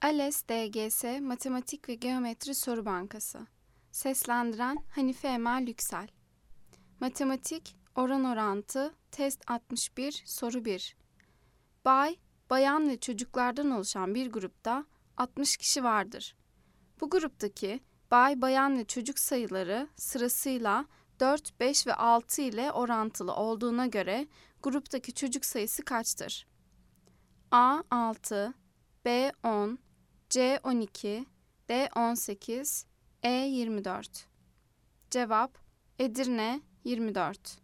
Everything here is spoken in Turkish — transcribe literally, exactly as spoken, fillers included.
ALES D G S Matematik ve Geometri Soru Bankası. Seslendiren Hanife Emel Yüksel. Matematik Oran Orantı Test altmış bir Soru bir. Bay, bayan ve çocuklardan oluşan bir grupta altmış kişi vardır. Bu gruptaki bay, bayan ve çocuk sayıları sırasıyla dört, beş ve altı ile orantılı olduğuna göre gruptaki çocuk sayısı kaçtır? A altı, B on, C on iki, D on sekiz, E yirmi dört. Cevap Edirne yirmi dört.